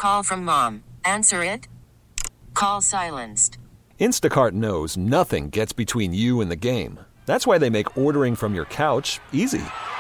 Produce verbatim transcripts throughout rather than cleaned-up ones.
call from mom. Answer it. Call silenced. Instacart knows nothing gets between you and the game. That's why they make ordering from your couch easy.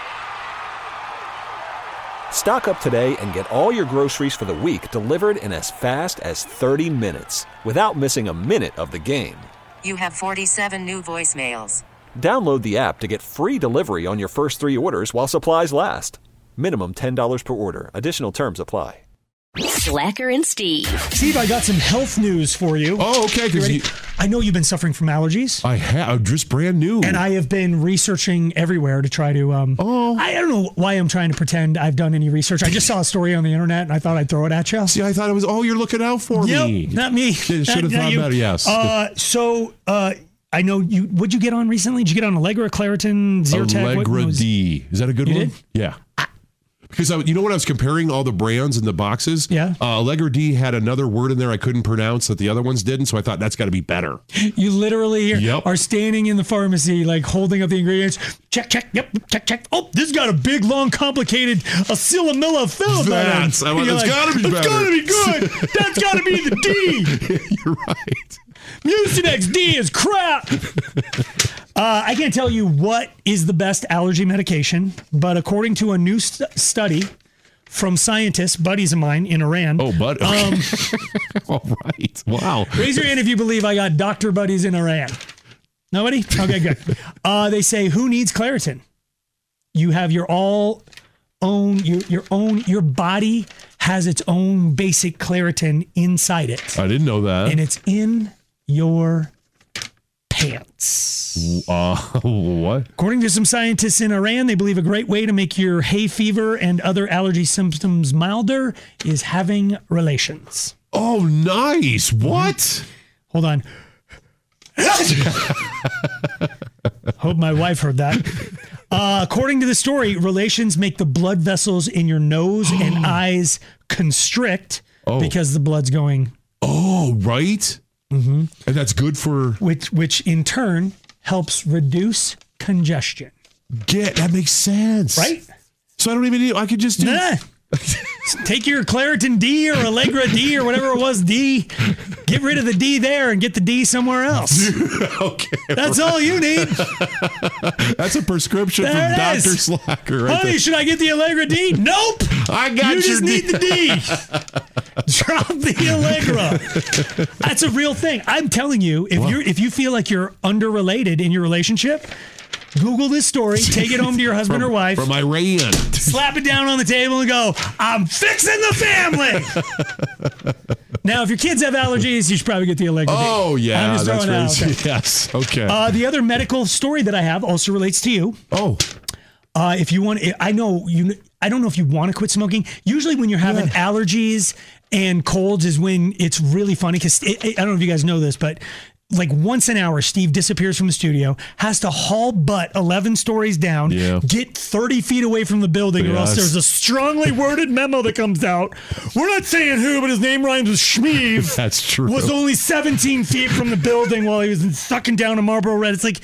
Stock up today and get all your groceries for the week delivered in as fast as thirty minutes without missing a minute of the game. You have forty-seven new voicemails. Download the app to get free delivery on your first three orders while supplies last. Minimum ten dollars per order. Additional terms apply. Slacker and Steve. Steve, I got some health news for you. Oh, okay. You ready? You, I know you've been suffering from allergies. I have, just brand new. And I have been researching everywhere to try to, um, oh. I don't know why I'm trying to pretend I've done any research. I just saw a story on the internet and I thought I'd throw it at you. See, I thought it was, oh, you're looking out for yep, me. Not me. Should have thought you. better, yes. Uh, so, uh, I know you, what'd you get on recently? Did you get on Allegra, Claritin, Zyrtec? Allegra was, D. Is that a good you one? Did? Yeah. Because I, you know when I was comparing all the brands and the boxes? Yeah. Uh, Allegra D had another word in there I couldn't pronounce that the other ones didn't, so I thought that's got to be better. You literally yep. are standing in the pharmacy, like holding up the ingredients. Check, check, yep, check, check. Oh, this got a big, long, complicated acetylmalafilm. That's, I went, that's like, got to be that's better. That's got to be good. That's got to be the D. You're right. Mucinex D is crap. Uh, I can't tell you what is the best allergy medication, but according to a new st- study from scientists, buddies of mine in Iran. Oh, bud. Okay. Um, All right. Wow. Raise your hand if you believe I got doctor buddies in Iran. Nobody? Okay, good. Uh, they say, who needs Claritin? You have your all own, your, your own, your body has its own basic Claritin inside it. I didn't know that. And it's in your pants. Uh, what? According to some scientists in Iran, they believe a great way to make your hay fever and other allergy symptoms milder is having relations. Oh, nice. What? Hold on. Hope my wife heard that. Uh, according to the story, relations make the blood vessels in your nose and eyes constrict oh. because the blood's going. Oh, right. Mm-hmm. And that's good for which, which in turn helps reduce congestion. Get that makes sense, right? So I don't even need. I could just do. Nah. Take your Claritin D or Allegra D or whatever it was, D. Get rid of the D there and get the D somewhere else. Okay. That's all you need. That's a prescription there from Doctor is. Slacker. Right Honey, there. should I get the Allegra D? Nope. I got you just D. need the D. Drop the Allegra. That's a real thing. I'm telling you, if Wow. you're if you feel like you're underrelated in your relationship, Google this story, take it home to your husband from, or wife. From Iran. Slap it down on the table and go, I'm fixing the family. Now, if your kids have allergies, you should probably get the Allegra. Oh, yeah. I'm just that's throwing right. out there. Yes. Okay. Uh, the other medical story that I have also relates to you. Oh. Uh, if you want, I know you, I don't know if you want to quit smoking. Usually when you're having yeah. allergies and colds is when it's really funny. Cause it, it, I don't know if you guys know this, but like once an hour, Steve disappears from the studio, has to haul butt eleven stories down, yeah. get thirty feet away from the building, yes. or else there's a strongly worded memo that comes out. We're not saying who, but his name rhymes with Schmeeve. That's true. Was only seventeen feet from the building while he was sucking down a Marlboro Red. It's like,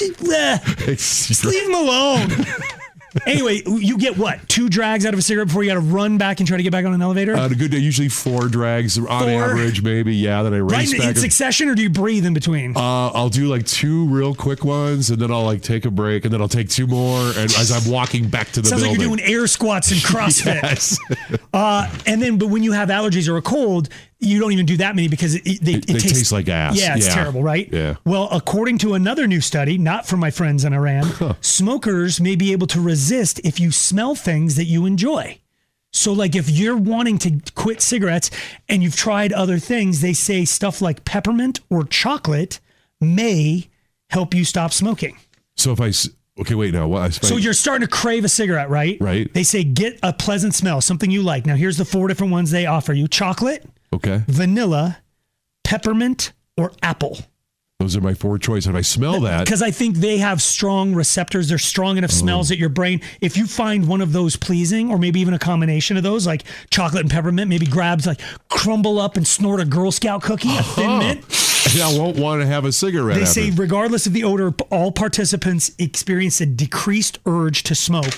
just leave him alone. Anyway, you get what? Two drags out of a cigarette before you got to run back and try to get back on an elevator? Uh, a good day, usually four drags on four? average, maybe. Yeah, then I race right in, back. in succession, or do you breathe in between? Uh, I'll do like two real quick ones, and then I'll like take a break, and then I'll take two more, and as I'm walking back to the Sounds building. Sounds like you're doing air squats and CrossFit. Yes. uh, and then, but when you have allergies or a cold, you don't even do that many because it, it, they, it they tastes taste like ass. Yeah, it's yeah. terrible, right? Yeah. Well, according to another new study, not from my friends in Iran, huh. smokers may be able to resist if you smell things that you enjoy. So, like if you're wanting to quit cigarettes and you've tried other things, they say stuff like peppermint or chocolate may help you stop smoking. So if I... Okay, wait, now. What, I so you're starting to crave a cigarette, right? Right. They say get a pleasant smell, something you like. Now, here's the four different ones they offer you. Chocolate. Okay. Vanilla, peppermint, or apple. Those are my four choices. If I smell that... Because I think they have strong receptors. They're strong enough smells that your brain... If you find one of those pleasing, or maybe even a combination of those, like chocolate and peppermint, maybe grabs, like crumble up and snort a Girl Scout cookie, a Thin huh. Mint. I won't want to have a cigarette. They after. say regardless of the odor, all participants experience a decreased urge to smoke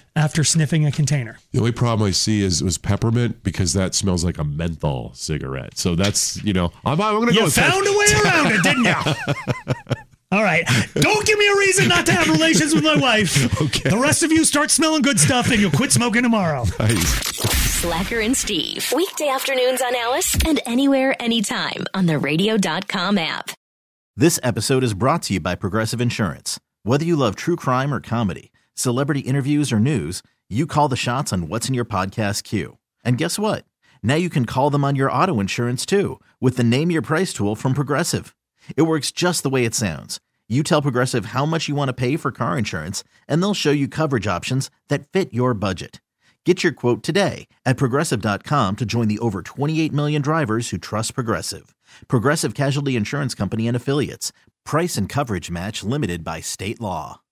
after sniffing a container. The only problem I see is it was peppermint because that smells like a menthol cigarette. So that's, you know, I'm, I'm going to go You with found a way around it, didn't you? All right. Don't give me a reason not to have relations with my wife. Okay. The rest of you start smelling good stuff and you'll quit smoking tomorrow. Nice. Slacker and Steve. Weekday afternoons on Alice and anywhere, anytime on the radio dot com app. This episode is brought to you by Progressive Insurance. Whether you love true crime or comedy, celebrity interviews or news, you call the shots on what's in your podcast queue. And guess what? Now you can call them on your auto insurance too with the Name Your Price tool from Progressive. It works just the way it sounds. You tell Progressive how much you want to pay for car insurance, and they'll show you coverage options that fit your budget. Get your quote today at Progressive dot com to join the over twenty-eight million drivers who trust Progressive. Progressive Casualty Insurance Company and Affiliates. Price and coverage match limited by state law.